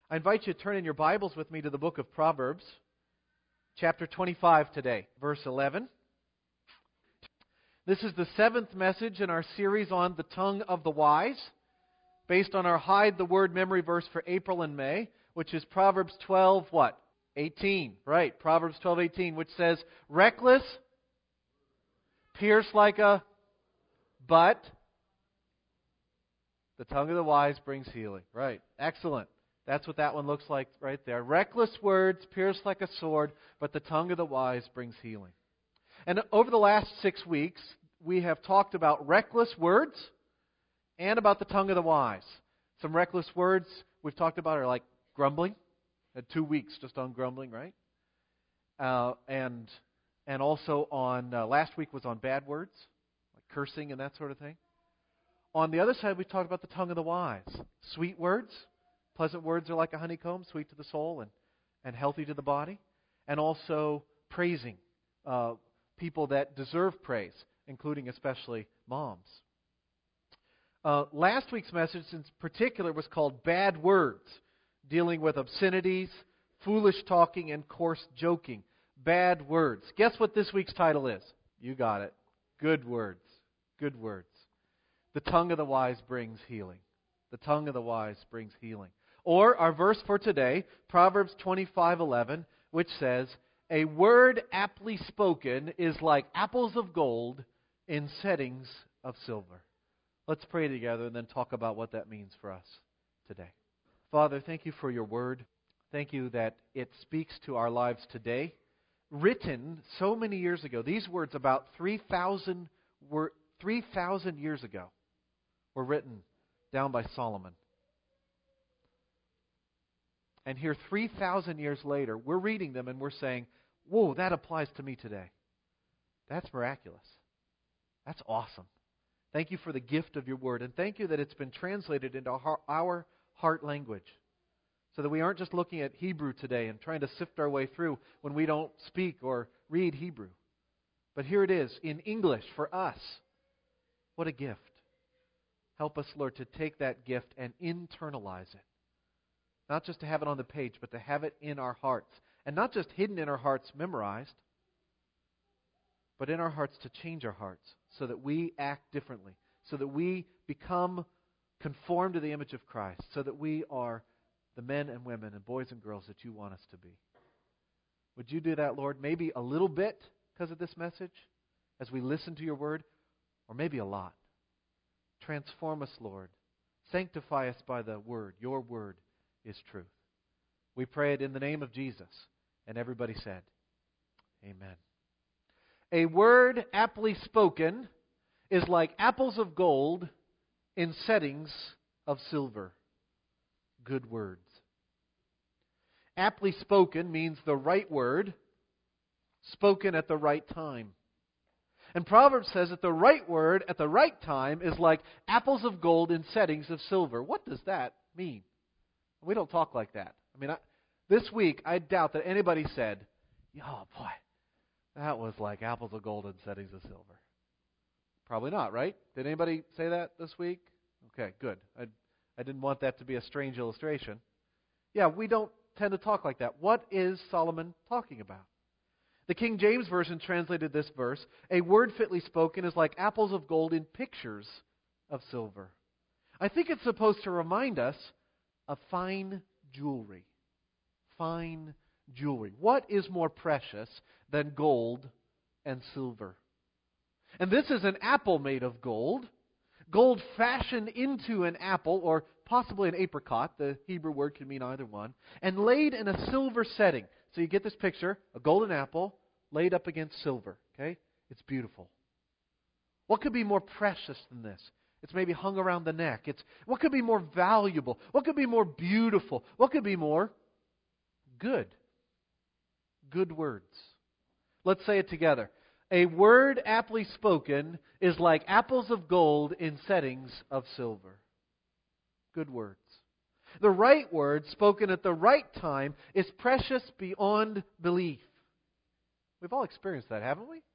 I invite you to turn in your Bibles with me to the book of Proverbs, chapter 25 today, verse 11. This is the 7th message in our series on the tongue of the wise, based on our Hide the Word memory verse for April and May, which is Proverbs 12, what? 18. Right, Proverbs 12:18, which says, reckless, pierce like a but, the tongue of the wise brings healing. Right, excellent. That's what that one looks like right there. Reckless words pierce like a sword, but the tongue of the wise brings healing. And over the last 6 weeks, we have talked about reckless words and about the tongue of the wise. Some reckless words we've talked about are like grumbling. Had 2 weeks just on grumbling, right? And also on last week was on bad words, like cursing and that sort of thing. On the other side, we talked about the tongue of the wise. Sweet words. Pleasant words are like a honeycomb, sweet to the soul and healthy to the body. And also praising people that deserve praise, including especially moms. Last week's message in particular was called Bad Words, dealing with obscenities, foolish talking, and coarse joking. Bad words. Guess what this week's title is? You got it. Good words. Good words. The tongue of the wise brings healing. The tongue of the wise brings healing. Or our verse for today, Proverbs 25:11, which says, a word aptly spoken is like apples of gold in settings of silver. Let's pray together and then talk about what that means for us today. Father, thank you for your word. Thank you that it speaks to our lives today. Written so many years ago, these words about 3,000 years ago were written down by Solomon. And here 3,000 years later, we're reading them and we're saying, whoa, that applies to me today. That's miraculous. That's awesome. Thank you for the gift of your word. And thank you that it's been translated into our heart language. So that we aren't just looking at Hebrew today and trying to sift our way through when we don't speak or read Hebrew. But here it is in English for us. What a gift. Help us, Lord, to take that gift and internalize it. Not just to have it on the page, but to have it in our hearts. And not just hidden in our hearts, memorized, but in our hearts to change our hearts so that we act differently, so that we become conformed to the image of Christ, so that we are the men and women and boys and girls that you want us to be. Would you do that, Lord? Maybe a little bit because of this message as we listen to your word, or maybe a lot. Transform us, Lord. Sanctify us by the word. Your word is truth. We pray it in the name of Jesus. And everybody said, amen. A word aptly spoken is like apples of gold in settings of silver. Good words. Aptly spoken means the right word, spoken at the right time. And Proverbs says that the right word at the right time is like apples of gold in settings of silver. What does that mean? We don't talk like that. This week, I doubt that anybody said, oh boy, that was like apples of gold in settings of silver. Probably not, right? Did anybody say that this week? Okay, good. I didn't want that to be a strange illustration. Yeah, we don't tend to talk like that. What is Solomon talking about? The King James Version translated this verse, a word fitly spoken is like apples of gold in pictures of silver. I think it's supposed to remind us of fine jewelry. Fine jewelry. What is more precious than gold and silver? And this is an apple made of gold. Gold fashioned into an apple, or possibly an apricot, the Hebrew word can mean either one, and laid in a silver setting. So you get this picture, a golden apple laid up against silver. Okay? It's beautiful. What could be more precious than this? It's maybe hung around the neck. What could be more valuable? What could be more beautiful? What could be more good? Good words. Let's say it together. A word aptly spoken is like apples of gold in settings of silver. Good words. The right word spoken at the right time is precious beyond belief. We've all experienced that, haven't we?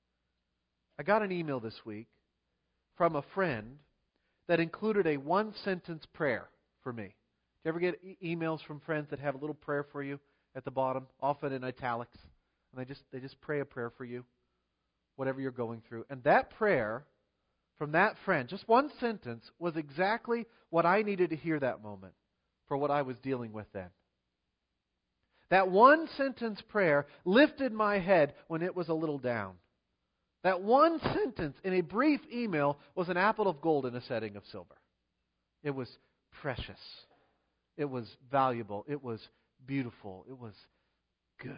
I got an email this week from a friend that included a one-sentence prayer for me. Do you You ever get emails from friends that have a little prayer for you at the bottom, often in italics, and they just pray a prayer for you, whatever you're going through. And that prayer from that friend, just one sentence, was exactly what I needed to hear that moment for what I was dealing with then. That one sentence prayer lifted my head when it was a little down. That one sentence in a brief email was an apple of gold in a setting of silver. It was precious. It was valuable. It was beautiful. It was good.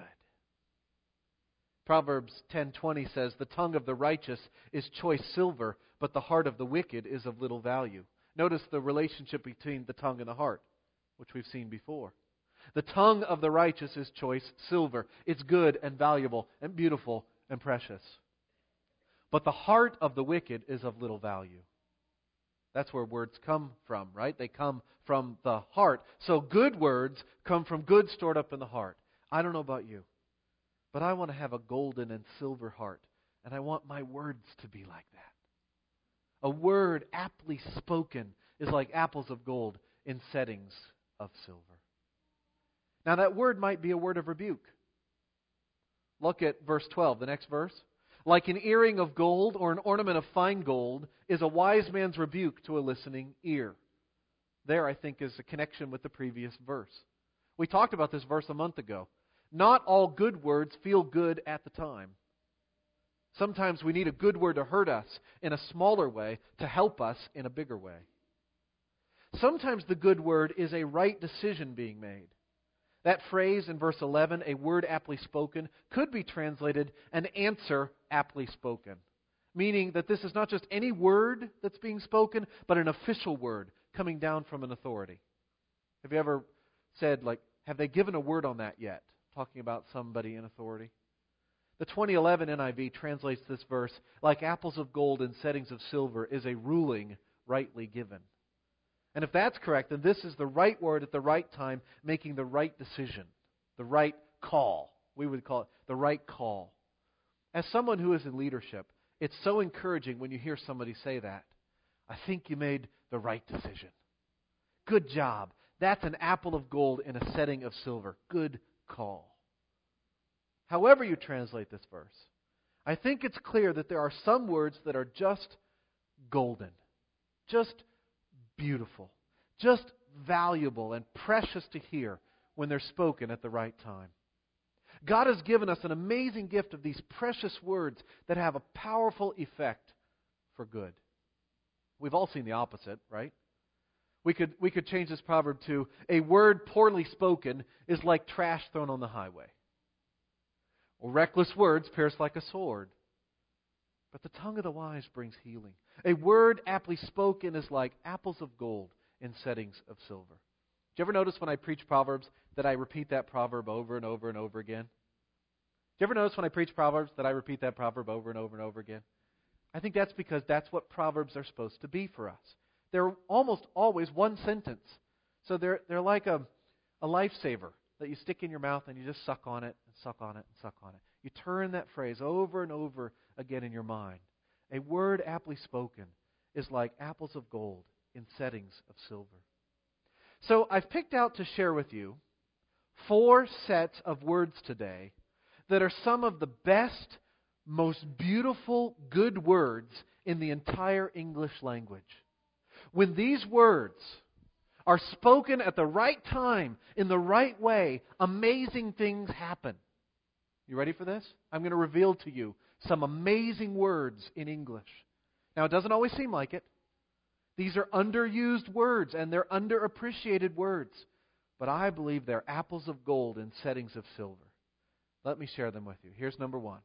Proverbs 10:20 says, "The tongue of the righteous is choice silver, but the heart of the wicked is of little value." Notice the relationship between the tongue and the heart, which we've seen before. The tongue of the righteous is choice silver. It's good and valuable and beautiful and precious. But the heart of the wicked is of little value. That's where words come from, right? They come from the heart. So good words come from good stored up in the heart. I don't know about you, but I want to have a golden and silver heart, and I want my words to be like that. A word aptly spoken is like apples of gold in settings of silver. Now that word might be a word of rebuke. Look at verse 12, the next verse. "Like an earring of gold or an ornament of fine gold is a wise man's rebuke to a listening ear." There, I think, is a connection with the previous verse. We talked about this verse a month ago. Not all good words feel good at the time. Sometimes we need a good word to hurt us in a smaller way to help us in a bigger way. Sometimes the good word is a right decision being made. That phrase in verse 11, "a word aptly spoken," could be translated "an answer aptly spoken," meaning that this is not just any word that's being spoken, but an official word coming down from an authority. Have you ever said, have they given a word on that yet? Talking about somebody in authority. The 2011 NIV translates this verse, "like apples of gold in settings of silver is a ruling rightly given." And if that's correct, then this is the right word at the right time, making the right decision, the right call. We would call it the right call. As someone who is in leadership, it's so encouraging when you hear somebody say that. "I think you made the right decision. Good job. That's an apple of gold in a setting of silver. Good call." However you translate this verse, I think it's clear that there are some words that are just golden, just beautiful, just valuable and precious to hear when they're spoken at the right time. God has given us an amazing gift of these precious words that have a powerful effect for good. We've all seen the opposite, right? We could change this proverb to, "A word poorly spoken is like trash thrown on the highway." Or, "Reckless words pierce like a sword, but the tongue of the wise brings healing." A word aptly spoken is like apples of gold in settings of silver. Do you ever notice when I preach Proverbs that I repeat that proverb over and over and over again? Do you ever notice when I preach Proverbs that I repeat that proverb over and over and over again? I think that's because that's what Proverbs are supposed to be for us. They're almost always one sentence. So they're like a lifesaver that you stick in your mouth and you just suck on it and suck on it and suck on it. You turn that phrase over and over again in your mind. A word aptly spoken is like apples of gold in settings of silver. So I've picked out to share with you 4 sets of words today that are some of the best, most beautiful, good words in the entire English language. When these words are spoken at the right time, in the right way, amazing things happen. You ready for this? I'm going to reveal to you some amazing words in English. Now, it doesn't always seem like it. These are underused words, and they're underappreciated words. But I believe they're apples of gold in settings of silver. Let me share them with you. Here's number 1.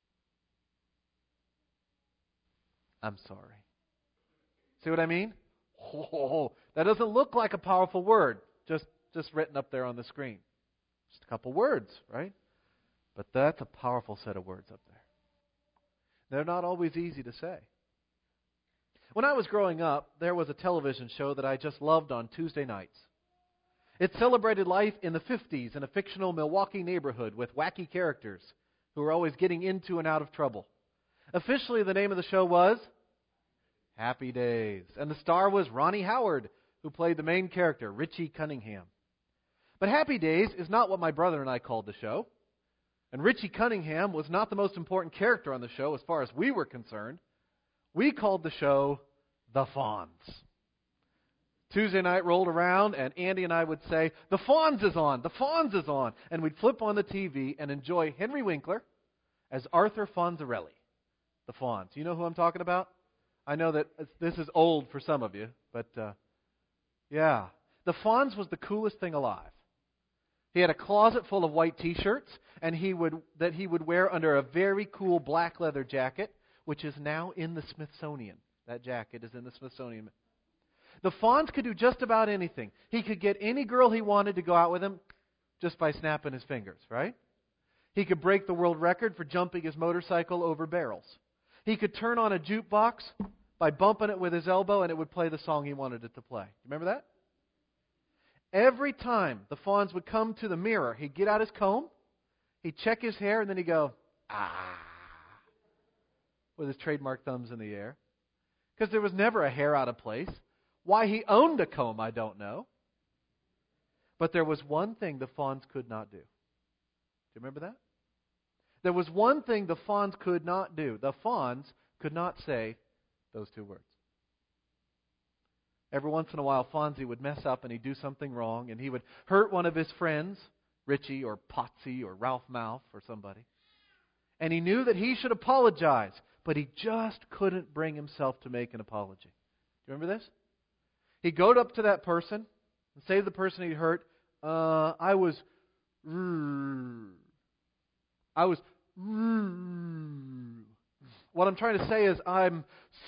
I'm sorry. See what I mean? Oh, that doesn't look like a powerful word, just written up there on the screen. Just a couple words, right? But that's a powerful set of words up there. They're not always easy to say. When I was growing up, there was a television show that I just loved on Tuesday nights. It celebrated life in the 50s in a fictional Milwaukee neighborhood with wacky characters who were always getting into and out of trouble. Officially, the name of the show was Happy Days. And the star was Ronnie Howard, who played the main character, Richie Cunningham. But Happy Days is not what my brother and I called the show. And Richie Cunningham was not the most important character on the show as far as we were concerned. We called the show The Fonz. Tuesday night rolled around, and Andy and I would say, "The Fonz is on! The Fonz is on!" And we'd flip on the TV and enjoy Henry Winkler as Arthur Fonzarelli. The Fonz. You know who I'm talking about? I know that this is old for some of you, but yeah. The Fonz was the coolest thing alive. He had a closet full of white T-shirts, and he would wear under a very cool black leather jacket, which is now in the Smithsonian. That jacket is in the Smithsonian. The Fonz could do just about anything. He could get any girl he wanted to go out with him just by snapping his fingers, right? He could break the world record for jumping his motorcycle over barrels. He could turn on a jukebox by bumping it with his elbow, and it would play the song he wanted it to play. Remember that? Every time the Fonz would come to the mirror, he'd get out his comb, he'd check his hair, and then he'd go, "Ah," with his trademark thumbs in the air. Because there was never a hair out of place. Why he owned a comb, I don't know. But there was one thing the Fonz could not do. Do you remember that? There was one thing the Fonz could not do. The Fonz could not say those two words. Every once in a while, Fonzie would mess up and he'd do something wrong, and he would hurt one of his friends, Richie or Potsy or Ralph Mouth or somebody. And he knew that he should apologize, but he just couldn't bring himself to make an apology. Do you remember this? He'd go up to that person and say to the person he'd hurt, I was. What I'm trying to say is I'm.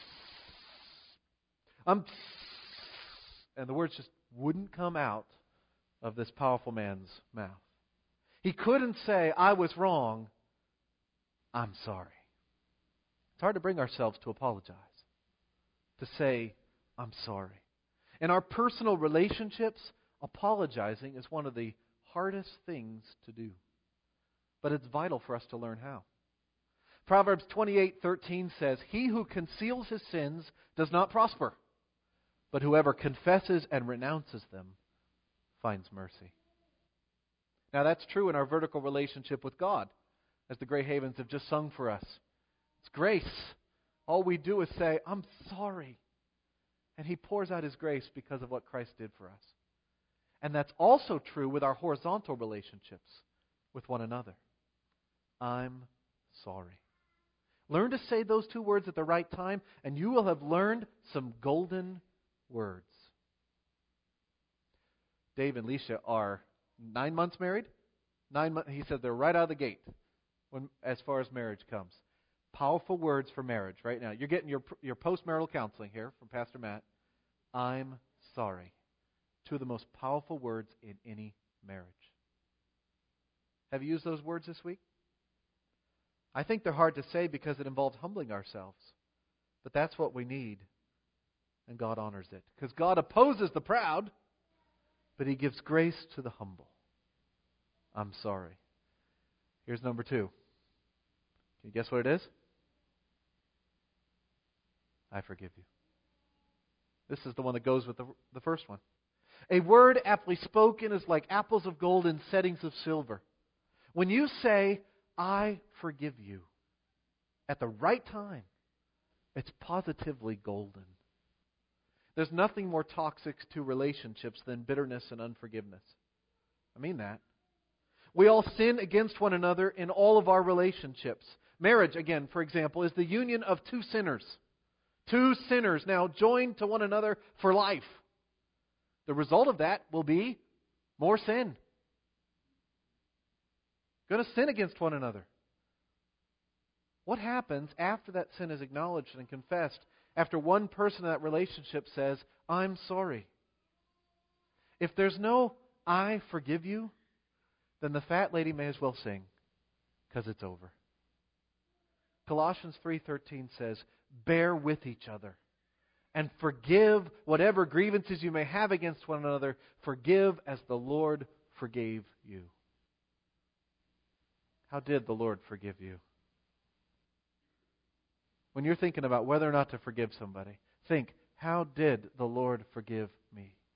And the words just wouldn't come out of this powerful man's mouth. He couldn't say, I was wrong, I'm sorry. It's hard to bring ourselves to apologize, to say, I'm sorry. In our personal relationships, apologizing is one of the hardest things to do. But it's vital for us to learn how. Proverbs 28:13 says, "He who conceals his sins does not prosper, but whoever confesses and renounces them finds mercy." Now that's true in our vertical relationship with God, as the Grey Havens have just sung for us. It's grace. All we do is say, I'm sorry. And He pours out His grace because of what Christ did for us. And that's also true with our horizontal relationships with one another. I'm sorry. Learn to say those two words at the right time, and you will have learned some golden words. Dave and Leisha are 9 months married. 9 months. He said they're right out of the gate as far as marriage comes. Powerful words for marriage right now. You're getting your postmarital counseling here from Pastor Matt. I'm sorry. Two of the most powerful words in any marriage. Have you used those words this week? I think they're hard to say because it involves humbling ourselves. But that's what we need. And God honors it. Because God opposes the proud, but He gives grace to the humble. I'm sorry. Here's number 2. Can you guess what it is? I forgive you. This is the one that goes with the first one. A word aptly spoken is like apples of gold in settings of silver. When you say, I forgive you, at the right time, it's positively golden. There's nothing more toxic to relationships than bitterness and unforgiveness. I mean that. We all sin against one another in all of our relationships. Marriage, again, for example, is the union of two sinners. Two sinners now joined to one another for life. The result of that will be more sin. Going to sin against one another. What happens after that sin is acknowledged and confessed, after one person in that relationship says, I'm sorry? If there's no I forgive you, then the fat lady may as well sing, because it's over. Colossians 3:13 says, bear with each other and forgive whatever grievances you may have against one another. Forgive as the Lord forgave you. How did the Lord forgive you? When you're thinking about whether or not to forgive somebody, think, how did the Lord forgive me?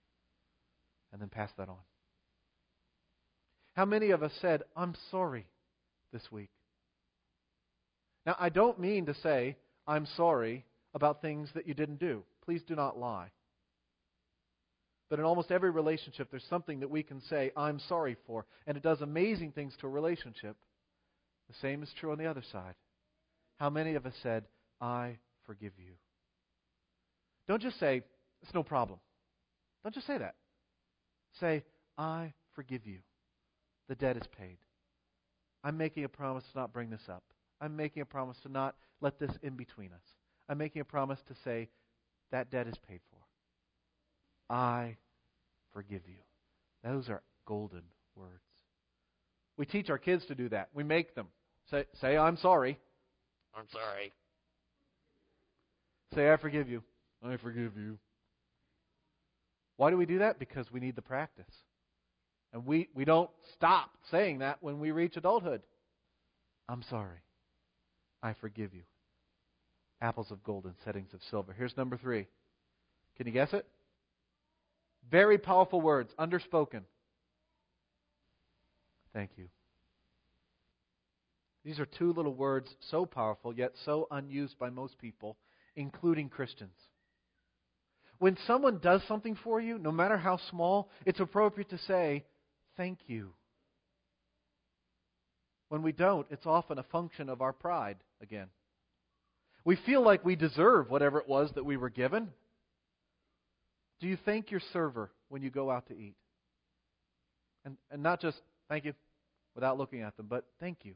and then pass that on. How many of us said, I'm sorry this week? Now, I don't mean to say I'm sorry about things that you didn't do. Please do not lie. But in almost every relationship, there's something that we can say, I'm sorry for, and it does amazing things to a relationship. The same is true on the other side. How many of us said, I forgive you? Don't just say, it's no problem. Don't just say that. Say, I forgive you. The debt is paid. I'm making a promise to not bring this up. I'm making a promise to not let this in between us. I'm making a promise to say, that debt is paid for. I forgive you. Those are golden words. We teach our kids to do that. We make them. Say I'm sorry. I'm sorry. Say, I forgive you. I forgive you. Why do we do that? Because we need the practice. And we don't stop saying that when we reach adulthood. I'm sorry. I forgive you. Apples of gold and settings of silver. Here's number 3. Can you guess it? Very powerful words, underspoken. Thank you. These are 2 little words, so powerful, yet so unused by most people, including Christians. When someone does something for you, no matter how small, it's appropriate to say, thank you. When we don't, it's often a function of our pride again. We feel like we deserve whatever it was that we were given. Do you thank your server when you go out to eat? And not just thank you without looking at them, but thank you.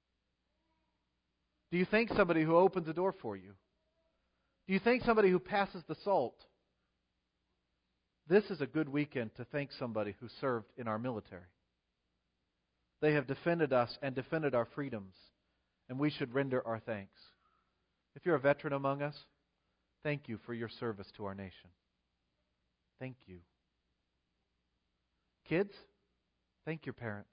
Do you thank somebody who opens a door for you? Do you thank somebody who passes the salt? This is a good weekend to thank somebody who served in our military. They have defended us and defended our freedoms, and we should render our thanks. If you're a veteran among us, thank you for your service to our nation. Thank you. Kids, thank your parents.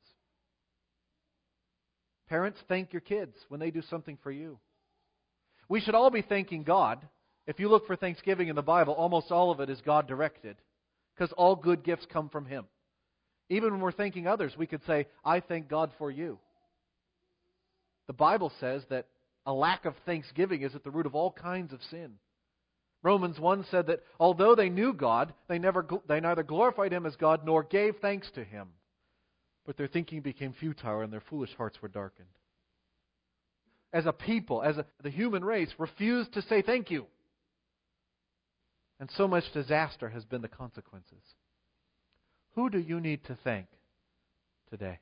Parents, thank your kids when they do something for you. We should all be thanking God. If you look for Thanksgiving in the Bible, almost all of it is God-directed, because all good gifts come from Him. Even when we're thanking others, we could say, I thank God for you. The Bible says that a lack of thanksgiving is at the root of all kinds of sin. Romans 1 said that although they knew God, they neither glorified Him as God nor gave thanks to Him. But their thinking became futile and their foolish hearts were darkened. As a people, the human race, refused to say thank you. And so much disaster has been the consequences. Who do you need to thank today?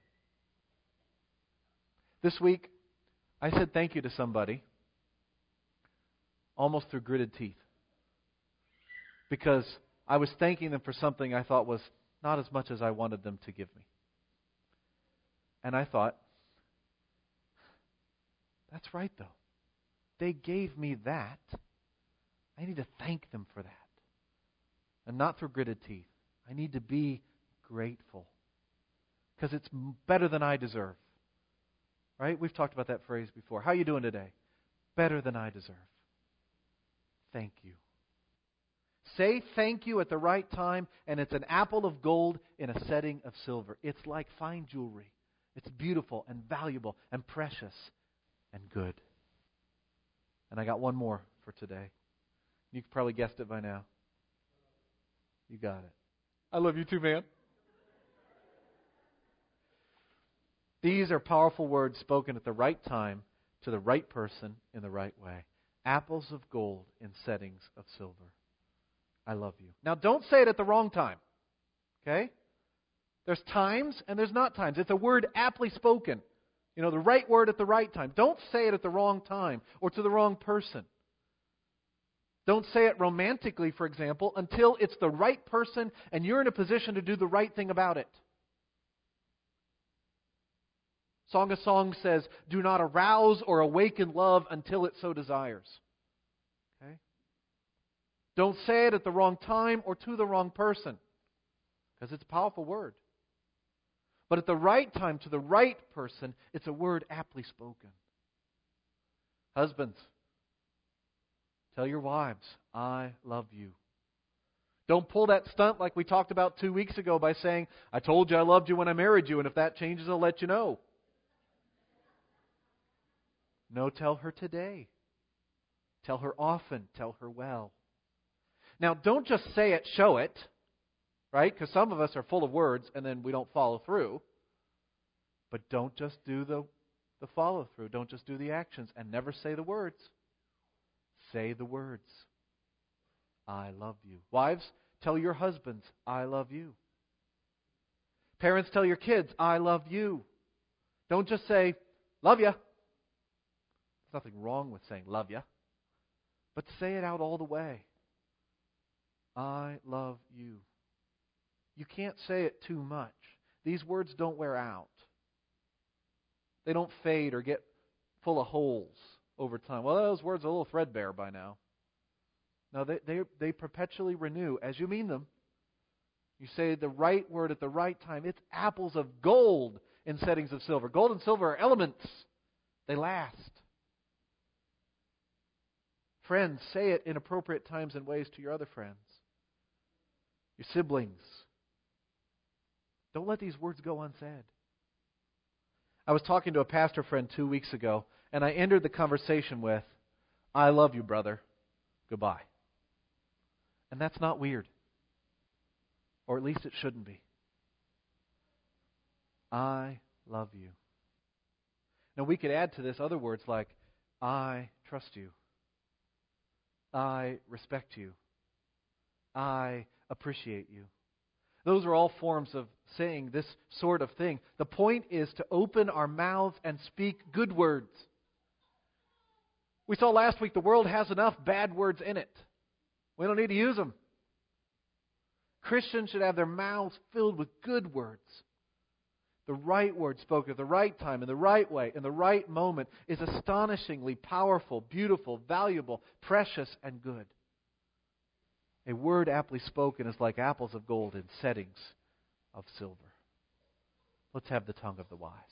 This week, I said thank you to somebody almost through gritted teeth. Because I was thanking them for something I thought was not as much as I wanted them to give me. And I thought, that's right though. They gave me that. I need to thank them for that. And not through gritted teeth. I need to be grateful. Because it's better than I deserve. Right? We've talked about that phrase before. How are you doing today? Better than I deserve. Thank you. Say thank you at the right time, and it's an apple of gold in a setting of silver. It's like fine jewelry. It's beautiful and valuable and precious and good. And I got one more for today. You probably guessed it by now. You got it. I love you too, man. These are powerful words spoken at the right time to the right person in the right way. Apples of gold in settings of silver. I love you. Now, don't say it at the wrong time. Okay? There's times and there's not times. It's a word aptly spoken. You know, the right word at the right time. Don't say it at the wrong time or to the wrong person. Don't say it romantically, for example, until it's the right person and you're in a position to do the right thing about it. Song of Songs says, do not arouse or awaken love until it so desires. Okay? Don't say it at the wrong time or to the wrong person, because it's a powerful word. But at the right time to the right person, it's a word aptly spoken. Husbands, tell your wives, I love you. Don't pull that stunt like we talked about 2 weeks ago by saying, I told you I loved you when I married you, and if that changes, I'll let you know. No, tell her today. Tell her often. Tell her well. Now, don't just say it, show it, right? Because some of us are full of words and then we don't follow through. But don't just do the follow through. Don't just do the actions and never say the words. Say the words. I love you. Wives, tell your husbands, I love you. Parents, tell your kids, I love you. Don't just say, love ya. There's nothing wrong with saying love ya. But say it out all the way. I love you. You can't say it too much. These words don't wear out. They don't fade or get full of holes over time. Well, those words are a little threadbare by now. No, they perpetually renew as you mean them. You say the right word at the right time. It's apples of gold in settings of silver. Gold and silver are elements. They last. Friends, say it in appropriate times and ways to your other friends. Your siblings. Don't let these words go unsaid. I was talking to a pastor friend 2 weeks ago, and I ended the conversation with, I love you, brother. Goodbye. And that's not weird. Or at least it shouldn't be. I love you. Now we could add to this other words like, I trust you. I respect you. I appreciate you. Those are all forms of saying this sort of thing. The point is to open our mouths and speak good words. We saw last week the world has enough bad words in it. We don't need to use them. Christians should have their mouths filled with good words. The right word spoken at the right time, in the right way, in the right moment is astonishingly powerful, beautiful, valuable, precious, and good. A word aptly spoken is like apples of gold in settings of silver. Let's have the tongue of the wise.